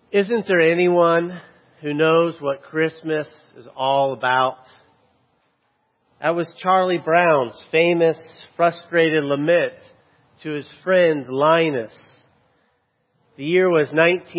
Isn't there anyone who knows what Christmas is all about? That was Charlie Brown's famous frustrated lament to his friend Linus. The year was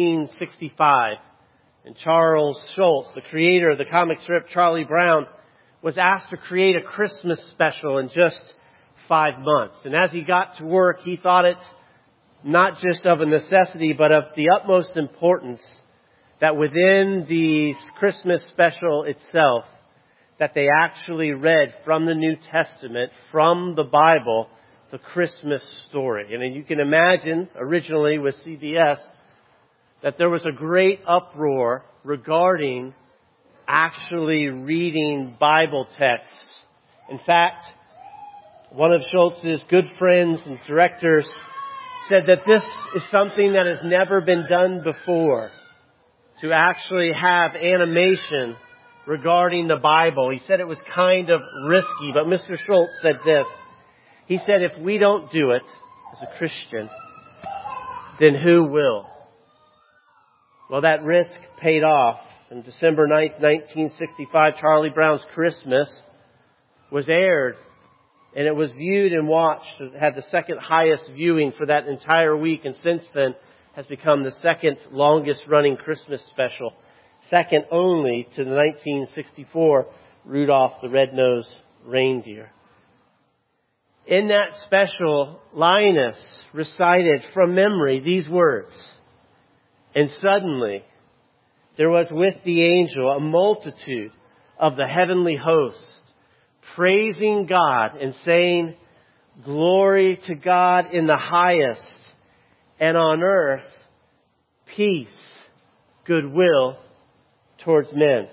1965, and Charles Schulz, the creator of the comic strip Charlie Brown, was asked to create a Christmas special in just 5 months. And as he got to work, he thought it not just of a necessity, but of the utmost importance that within the Christmas special itself, that they actually read from the New Testament, from the Bible, the Christmas story. And you can imagine, originally with CBS, that there was a great uproar regarding actually reading Bible texts. In fact, one of Schultz's good friends and directors said that this is something that has never been done before, to actually have animation regarding the Bible. He said it was kind of risky, but Mr. Schulz said this. He said, if we don't do it as a Christian, then who will? Well, that risk paid off. On December 9th, 1965, Charlie Brown's Christmas was aired, and it was viewed and watched. It had the second highest viewing for that entire week, and since then has become the second longest running Christmas special, second only to the 1964 Rudolph the Red-Nosed Reindeer. In that special, Linus recited from memory these words, "And suddenly there was with the angel a multitude of the heavenly host, praising God and saying, 'Glory to God in the highest, and on earth, peace, goodwill towards men.'"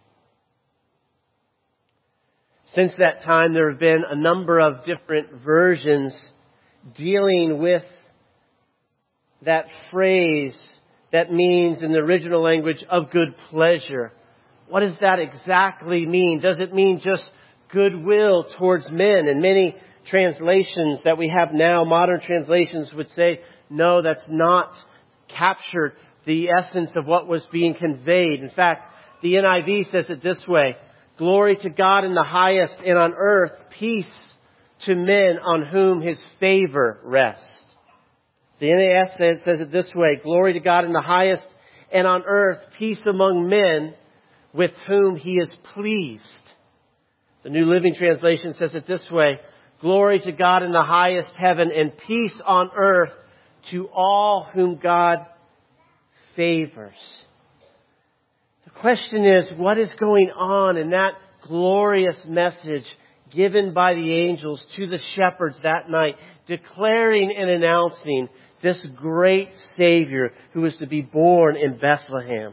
Since that time, there have been a number of different versions dealing with that phrase that means in the original language of good pleasure. What does that exactly mean? Does it mean just goodwill towards men? And many translations that we have now, modern translations, would say, no, that's not captured the essence of what was being conveyed. In fact, the NIV says it this way, "Glory to God in the highest, and on earth peace to men on whom His favor rests." The NAS says it this way, "Glory to God in the highest, and on earth peace among men with whom He is pleased." The New Living Translation says it this way, "Glory to God in the highest heaven, and peace on earth to all whom God favors." The question is, what is going on in that glorious message given by the angels to the shepherds that night, declaring and announcing this great Savior who is to be born in Bethlehem?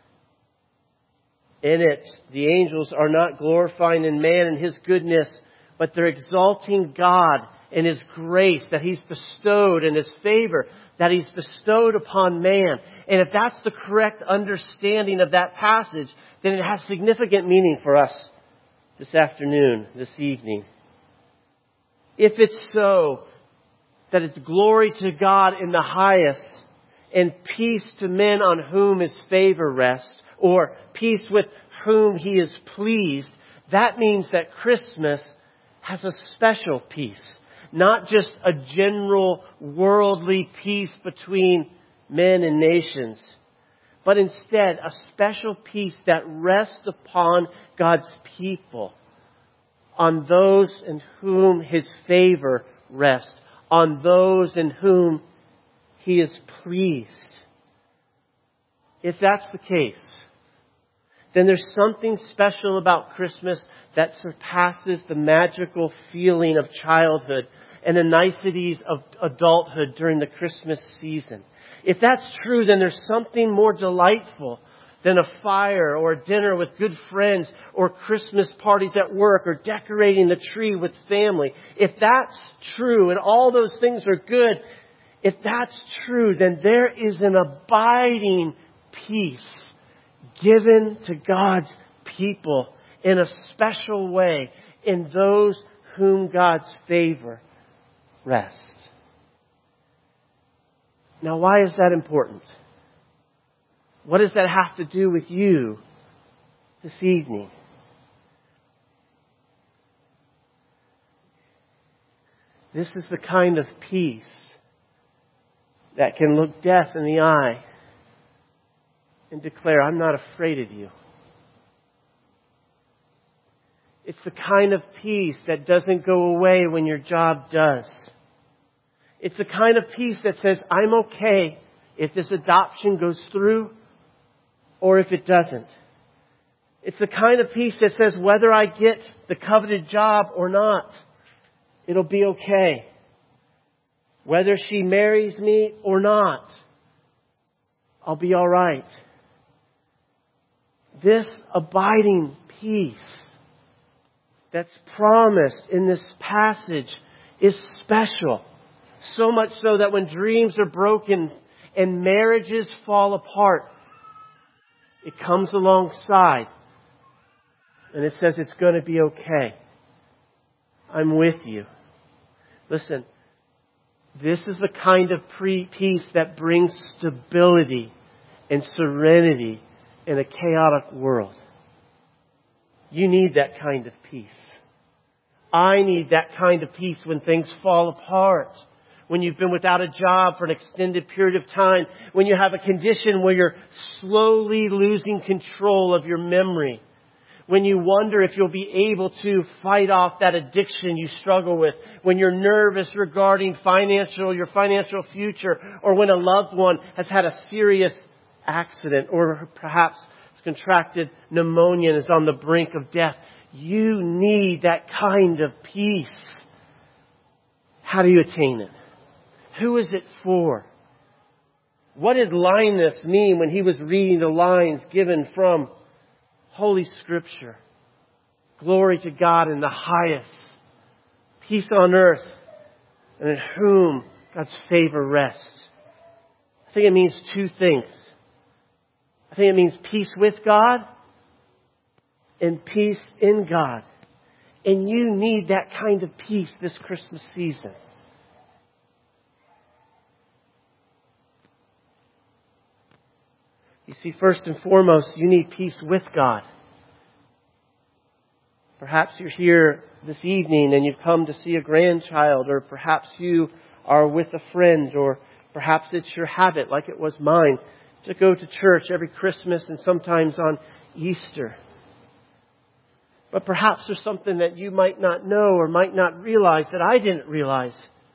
In it, the angels are not glorifying in man and His goodness, but they're exalting God and His grace that He's bestowed and His favor that He's bestowed upon man. And if that's the correct understanding of that passage, then it has significant meaning for us this afternoon, this evening. If it's so, that it's glory to God in the highest and peace to men on whom His favor rests, or peace with whom He is pleased, that means that Christmas has a special peace. Not just a general worldly peace between men and nations, but instead a special peace that rests upon God's people, on those in whom His favor rests, on those in whom He is pleased. If that's the case, then there's something special about Christmas that surpasses the magical feeling of childhood and the niceties of adulthood during the Christmas season. If that's true, then there's something more delightful than a fire or a dinner with good friends or Christmas parties at work or decorating the tree with family. If that's true and all those things are good, if that's true, then there is an abiding peace given to God's people in a special way in those whom God's favor rests. Now, why is that important? What does that have to do with you this evening? This is the kind of peace that can look death in the eye and declare, I'm not afraid of you. It's the kind of peace that doesn't go away when your job does. It's the kind of peace that says, I'm okay if this adoption goes through or if it doesn't. It's the kind of peace that says, whether I get the coveted job or not, it'll be okay. Whether she marries me or not, I'll be all right. This abiding peace that's promised in this passage is special. So much so that when dreams are broken and marriages fall apart, it comes alongside and it says it's going to be okay. I'm with you. Listen, this is the kind of peace that brings stability and serenity in a chaotic world. You need that kind of peace. I need that kind of peace when things fall apart. When you've been without a job for an extended period of time. When you have a condition where you're slowly losing control of your memory. When you wonder if you'll be able to fight off that addiction you struggle with. When you're nervous regarding your financial future. Or when a loved one has had a serious accident. Or perhaps contracted pneumonia and is on the brink of death. You need that kind of peace. How do you attain it? Who is it for? What did Linus mean when he was reading the lines given from Holy Scripture? Glory to God in the highest. Peace on earth, and in whom God's favor rests. I think it means two things. I think it means peace with God and peace in God. And you need that kind of peace this Christmas season. You see, first and foremost, you need peace with God. Perhaps you're here this evening and you've come to see a grandchild, or perhaps you are with a friend, or perhaps it's your habit, like it was mine, to go to church every Christmas and sometimes on Easter. But perhaps there's something that you might not know or might not realize that I didn't realize.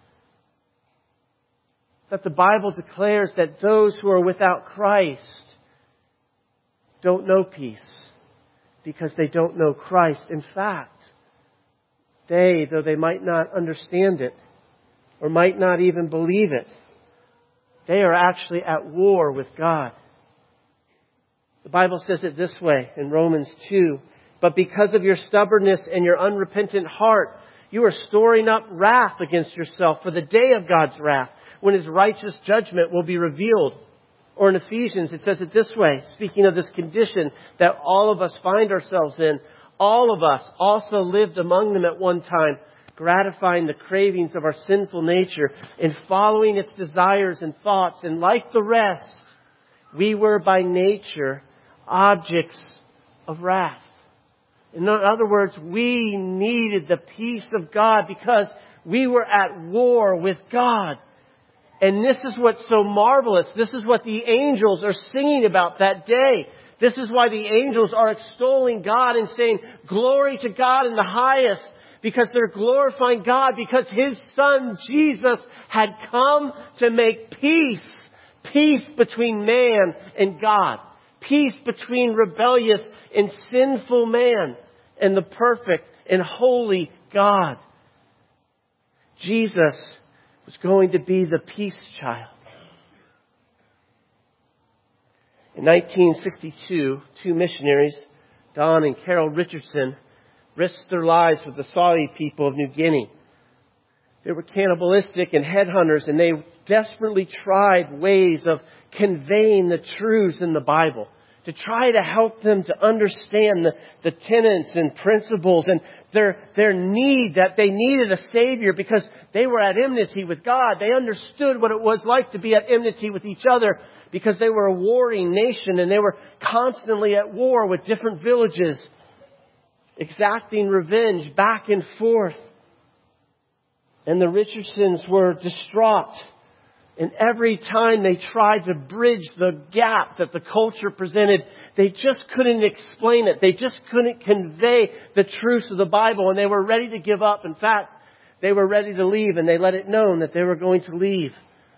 That the Bible declares that those who are without Christ don't know peace because they don't know Christ. In fact, though they might not understand it or might not even believe it, they are actually at war with God. The Bible says it this way in Romans 2. But because of your stubbornness and your unrepentant heart, you are storing up wrath against yourself for the day of God's wrath, when His righteous judgment will be revealed. Or in Ephesians, it says it this way, speaking of this condition that all of us find ourselves in. All of us also lived among them at one time, gratifying the cravings of our sinful nature and following its desires and thoughts. And like the rest, we were by nature objects of wrath. In other words, we needed the peace of God because we were at war with God. And this is what's so marvelous. This is what the angels are singing about that day. This is why the angels are extolling God and saying, glory to God in the highest. Because they're glorifying God because His Son, Jesus, had come to make peace. Peace between man and God. Peace between rebellious and sinful man and the perfect and holy God. Jesus was going to be the peace child. In 1962, two missionaries, Don and Carol Richardson, risked their lives with the Saudi people of New Guinea. They were cannibalistic and headhunters, and they desperately tried ways of conveying the truths in the Bible, to try to help them to understand the tenets and principles and their need that they needed a Savior because they were at enmity with God. They understood what it was like to be at enmity with each other because they were a warring nation and they were constantly at war with different villages, exacting revenge back and forth. And the Richardsons were distraught. And every time they tried to bridge the gap that the culture presented, they just couldn't explain it. They just couldn't convey the truths of the Bible. And they were ready to give up. In fact, they were ready to leave, and they let it known that they were going to leave.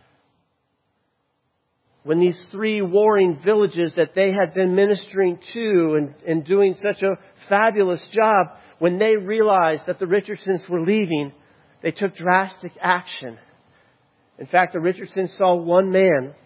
When these 3 warring villages that they had been ministering to and doing such a fabulous job, when they realized that the Richardsons were leaving, they took drastic action. In fact, the Richardsons saw one man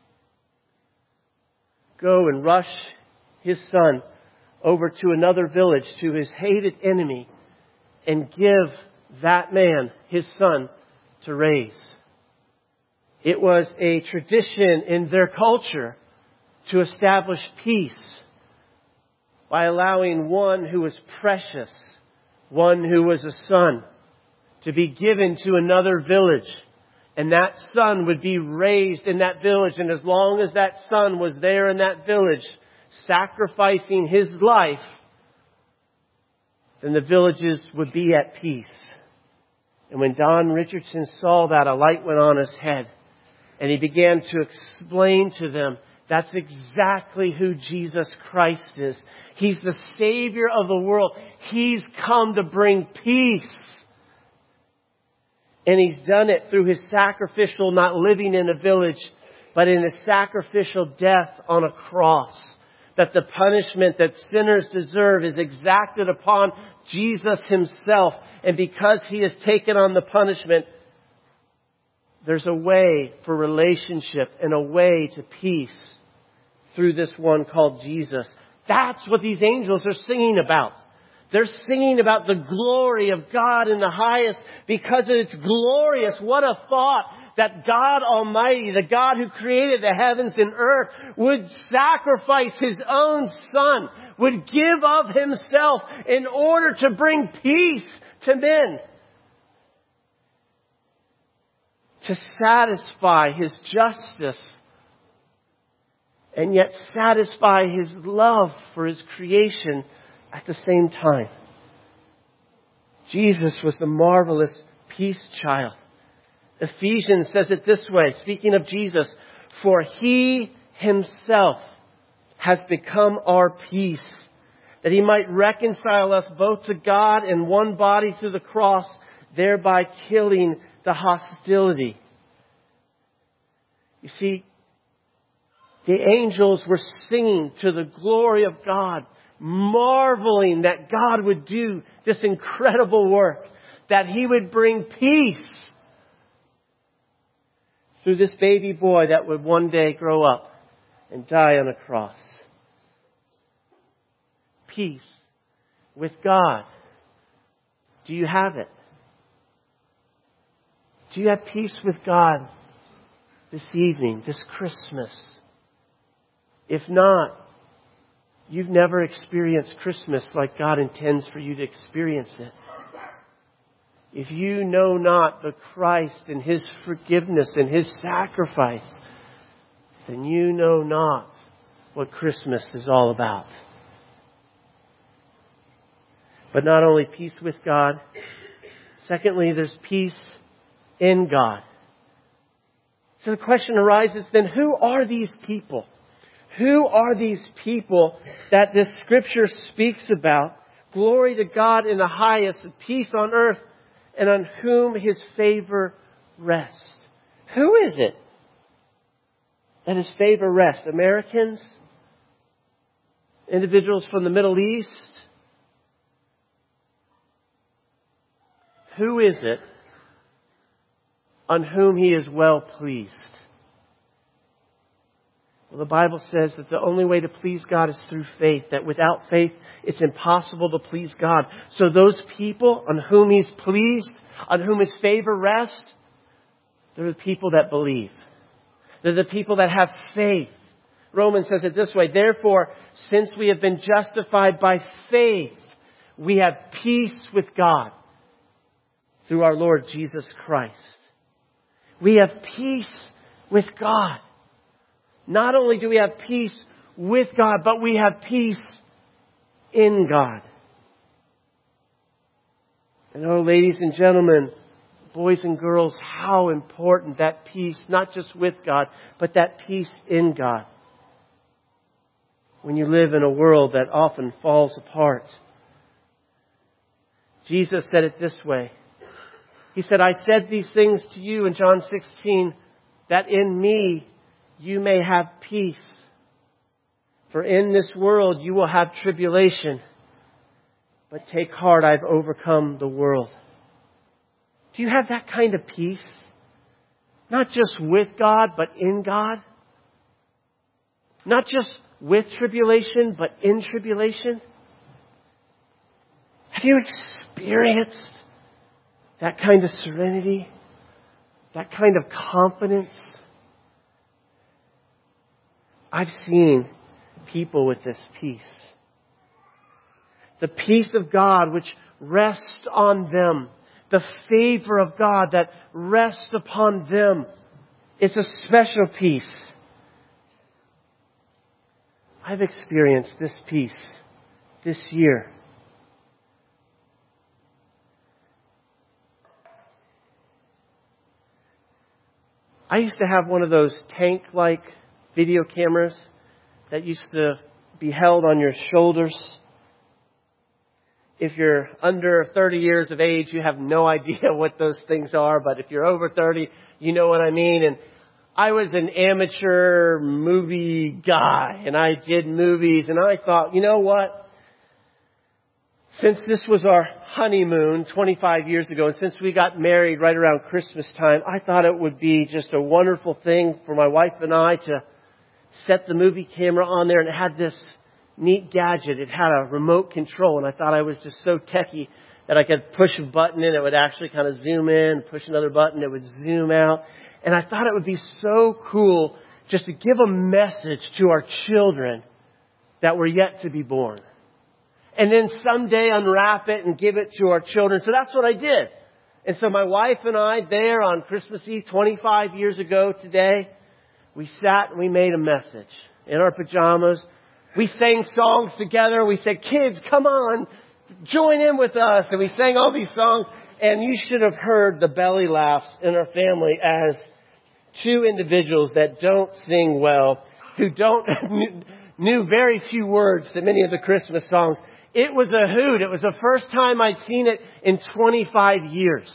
go and rush his son over to another village, to his hated enemy, and give that man his son to raise. It was a tradition in their culture to establish peace by allowing one who was precious, one who was a son, to be given to another village. And that son would be raised in that village. And as long as that son was there in that village, sacrificing his life, then the villages would be at peace. And when Don Richardson saw that, a light went on his head. And he began to explain to them, that's exactly who Jesus Christ is. He's the Savior of the world. He's come to bring peace. And He's done it through His sacrificial, not living in a village, but in His sacrificial death on a cross. That the punishment that sinners deserve is exacted upon Jesus Himself. And because He has taken on the punishment, there's a way for relationship and a way to peace through this one called Jesus. That's what these angels are singing about. They're singing about the glory of God in the highest because it's glorious. What a thought that God Almighty, the God who created the heavens and earth, would sacrifice His own Son, would give of Himself in order to bring peace to men. To satisfy His justice and yet satisfy His love for His creation at the same time. Jesus was the marvelous peace child. Ephesians says it this way, speaking of Jesus, for He Himself has become our peace, that He might reconcile us both to God in one body through the cross, thereby killing the hostility. You see, the angels were singing to the glory of God, marveling that God would do this incredible work, that He would bring peace through this baby boy that would one day grow up and die on a cross. Peace with God. Do you have it? Do you have peace with God this evening, this Christmas? If not, you've never experienced Christmas like God intends for you to experience it. If you know not the Christ and His forgiveness and His sacrifice, then you know not what Christmas is all about. But not only peace with God, secondly, there's peace in God. So the question arises then, who are these people? Who are these people that this Scripture speaks about? Glory to God in the highest, peace on earth, and on whom His favor rests. Who is it that His favor rests? Americans? Individuals from the Middle East? Who is it on whom He is well pleased? Well, the Bible says that the only way to please God is through faith, that without faith, it's impossible to please God. So those people on whom He's pleased, on whom His favor rests, they're the people that believe. They're the people that have faith. Romans says it this way, therefore, since we have been justified by faith, we have peace with God through our Lord Jesus Christ. We have peace with God. Not only do we have peace with God, but we have peace in God. And oh, ladies and gentlemen, boys and girls, how important that peace, not just with God, but that peace in God. When you live in a world that often falls apart. Jesus said it this way. He said, I said these things to you in John 16, that in me you may have peace. For in this world you will have tribulation. But take heart, I've overcome the world. Do you have that kind of peace? Not just with God, but in God? Not just with tribulation, but in tribulation? Have you experienced that kind of serenity? That kind of confidence? I've seen people with this peace. The peace of God which rests on them. The favor of God that rests upon them. It's a special peace. I've experienced this peace this year. I used to have one of those tank-like video cameras that used to be held on your shoulders. If you're under 30 years of age, you have no idea what those things are. But if you're over 30, you know what I mean. And I was an amateur movie guy. And I did movies. And I thought, you know what? Since this was our honeymoon 25 years ago, and since we got married right around Christmas time, I thought it would be just a wonderful thing for my wife and I to set the movie camera on there. And it had this neat gadget. It had a remote control, and I thought I was just so techie that I could push a button and it would actually kind of zoom in, push another button, it would zoom out. And I thought it would be so cool just to give a message to our children that were yet to be born. And then someday unwrap it and give it to our children. So that's what I did. And so my wife and I there on Christmas Eve 25 years ago today, we sat and we made a message in our pajamas. We sang songs together. We said, kids, come on, join in with us. And we sang all these songs. And you should have heard the belly laughs in our family as two individuals that don't sing well, who knew very few words to many of the Christmas songs. It was a hoot. It was the first time I'd seen it in 25 years.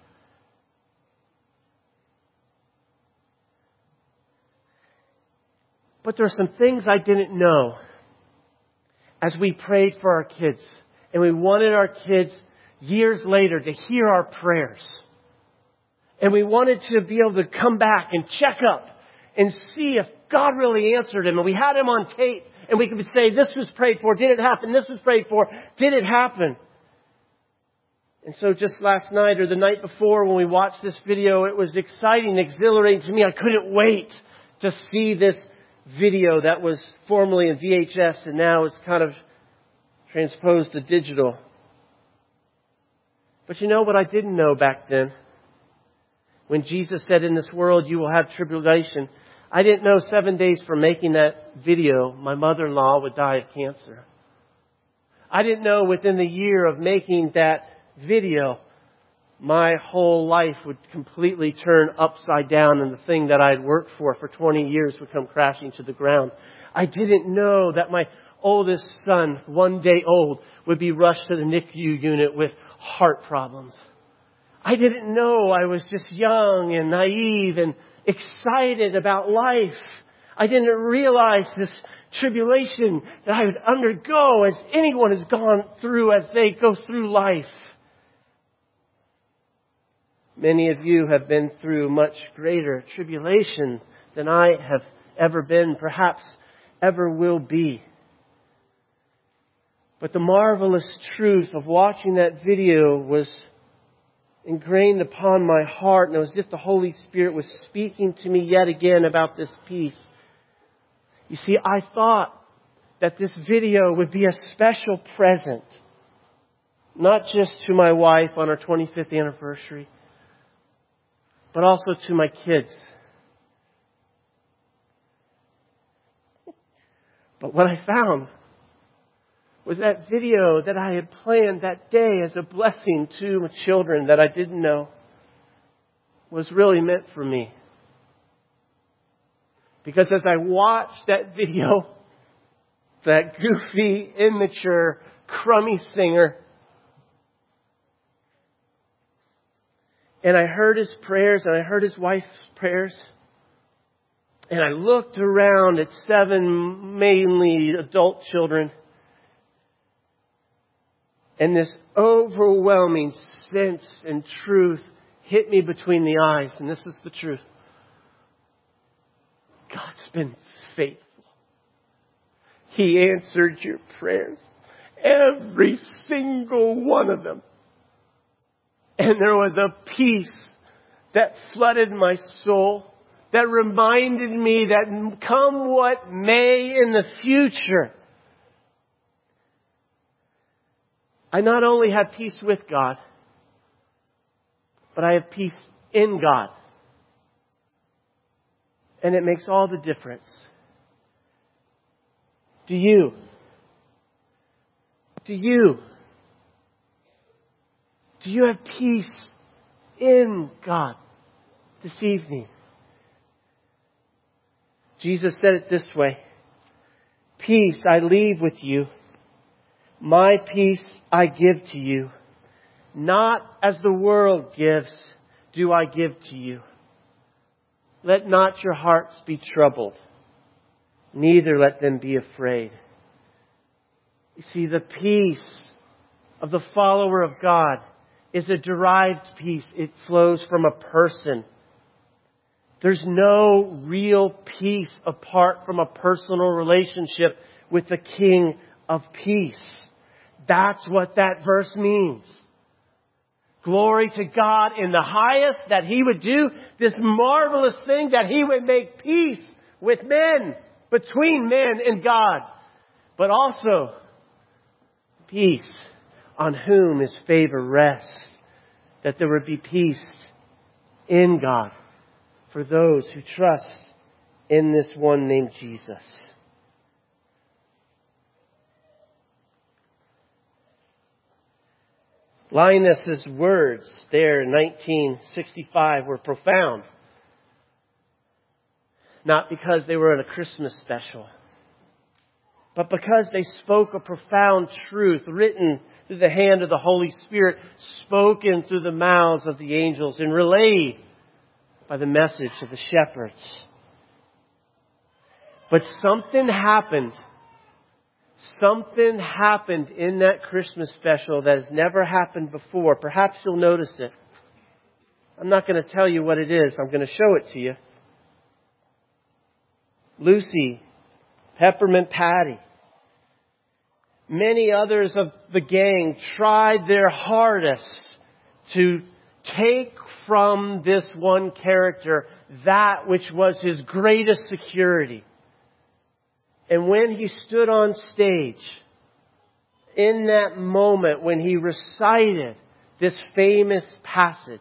But there are some things I didn't know as we prayed for our kids. And we wanted our kids years later to hear our prayers. And we wanted to be able to come back and check up and see if God really answered him. And we had him on tape. And we could say, this was prayed for. Did it happen? This was prayed for. Did it happen? And so just last night or the night before when we watched this video, it was exciting, exhilarating to me. I couldn't wait to see this video that was formerly in VHS and now is kind of transposed to digital. But you know what I didn't know back then? When Jesus said, in this world you will have tribulation, I didn't know 7 days from making that video, my mother-in-law would die of cancer. I didn't know within the year of making that video, my whole life would completely turn upside down and the thing that I had worked for 20 years would come crashing to the ground. I didn't know that my oldest son, 1 day old, would be rushed to the NICU unit with heart problems. I didn't know. I was just young and naive and excited about life. I didn't realize this tribulation that I would undergo as anyone has gone through as they go through life. Many of you have been through much greater tribulation than I have ever been, perhaps ever will be. But the marvelous truth of watching that video was ingrained upon my heart, and it was as if the Holy Spirit was speaking to me yet again about this peace. You see, I thought that this video would be a special present, not just to my wife on our 25th anniversary, but also to my kids. But what I found was that video that I had planned that day as a blessing to my children that I didn't know was really meant for me. Because as I watched that video, that goofy, immature, crummy singer, and I heard his prayers and I heard his wife's prayers, and I looked around at 7 mainly adult children, and this overwhelming sense and truth hit me between the eyes. And this is the truth. God's been faithful. He answered your prayers. Every single one of them. And there was a peace that flooded my soul, that reminded me that come what may in the future, I not only have peace with God, but I have peace in God. And it makes all the difference. Do you have peace in God this evening? Jesus said it this way: peace I leave with you. My peace I give to you. Not as the world gives, do I give to you. Let not your hearts be troubled, neither let them be afraid. You see, the peace of the follower of God is a derived peace. It flows from a person. There's no real peace apart from a personal relationship with the King of Peace. That's what that verse means. Glory to God in the highest, that He would do this marvelous thing, that He would make peace with men, between men and God. But also, peace on whom His favor rests. That there would be peace in God for those who trust in this one named Jesus. Linus's words there in 1965 were profound. Not because they were in a Christmas special, but because they spoke a profound truth written through the hand of the Holy Spirit, spoken through the mouths of the angels, and relayed by the message of the shepherds. But something happened. Something happened in that Christmas special that has never happened before. Perhaps you'll notice it. I'm not going to tell you what it is. I'm going to show it to you. Lucy, Peppermint Patty, many others of the gang tried their hardest to take from this one character that which was his greatest security. And when he stood on stage, in that moment when he recited this famous passage,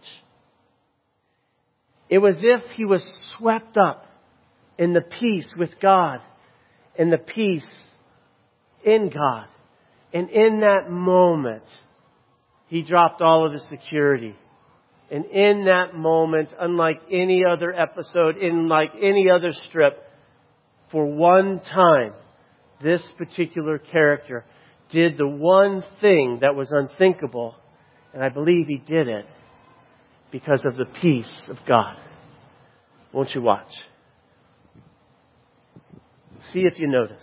it was as if he was swept up in the peace with God and the peace in God. And in that moment, he dropped all of his security. And in that moment, unlike any other episode, unlike any other strip, for one time, this particular character did the one thing that was unthinkable, and I believe he did it because of the peace of God. Won't you watch? See if you notice.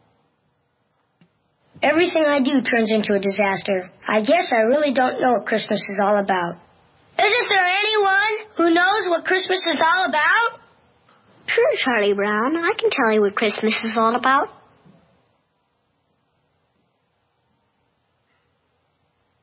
Everything I do turns into a disaster. I guess I really don't know what Christmas is all about. Isn't there anyone who knows what Christmas is all about? Sure, Charlie Brown. I can tell you what Christmas is all about.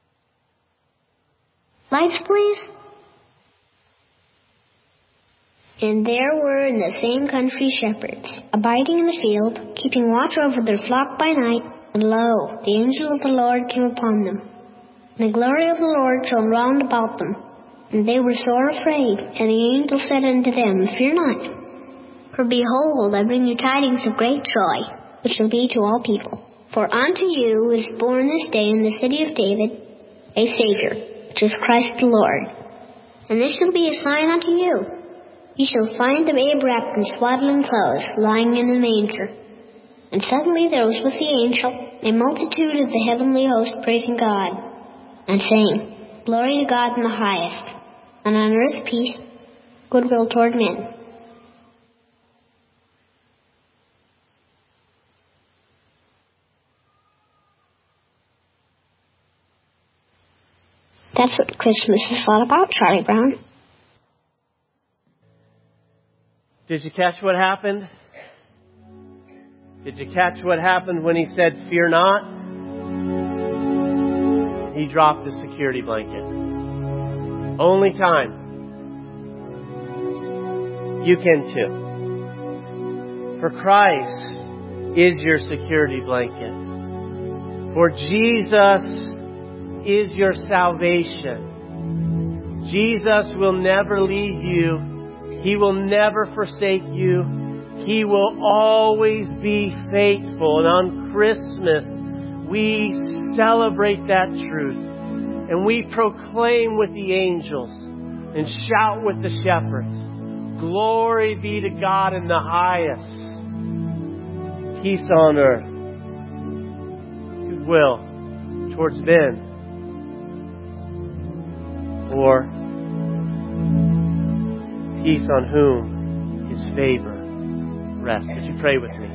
Lights, please. And there were in the same country shepherds, abiding in the field, keeping watch over their flock by night. And lo, the angel of the Lord came upon them. And the glory of the Lord shone round about them. And they were sore afraid. And the angel said unto them, Fear not. For behold, I bring you tidings of great joy, which shall be to all people. For unto you is born this day in the city of David a Savior, which is Christ the Lord. And this shall be a sign unto you. Ye shall find the babe wrapped in swaddling clothes, lying in a manger. And suddenly there was with the angel a multitude of the heavenly host praising God, and saying, Glory to God in the highest, and on earth peace, goodwill toward men. That's what Christmas is all about, Charlie Brown. Did you catch what happened? Did you catch what happened when he said, Fear not? He dropped the security blanket. Only time. You can too. For Christ is your security blanket. For Jesus is your salvation. Jesus will never leave you. He will never forsake you. He will always be faithful. And on Christmas, we celebrate that truth. And we proclaim with the angels and shout with the shepherds, Glory be to God in the highest. Peace on earth. Goodwill towards men. Or peace on whom His favor rests. Would you pray with me?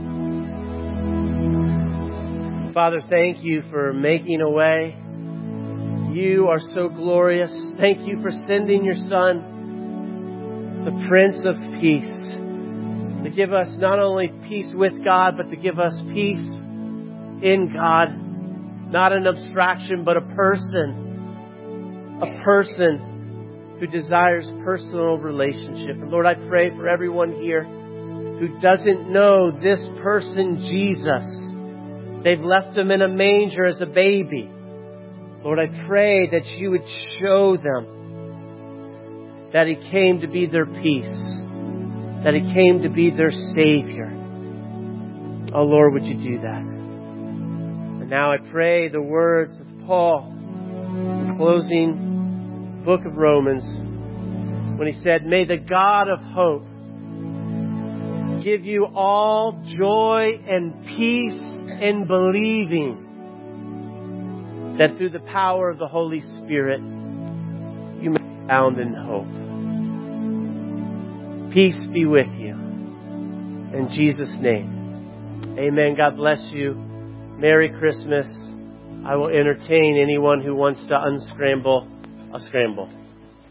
Father, thank you for making a way. You are so glorious. Thank you for sending your Son, the Prince of Peace, to give us not only peace with God, but to give us peace in God. Not an abstraction, but a person. A person who desires personal relationship. And Lord, I pray for everyone here who doesn't know this person, Jesus. They've left Him in a manger as a baby. Lord, I pray that you would show them that He came to be their peace, that He came to be their Savior. Oh Lord, would you do that? And now I pray the words of Paul, closing book of Romans, when he said, May the God of hope give you all joy and peace in believing, that through the power of the Holy Spirit you may be found in hope. Peace be with you. In Jesus' name. Amen. God bless you. Merry Christmas. I will entertain anyone who wants to unscramble a scramble.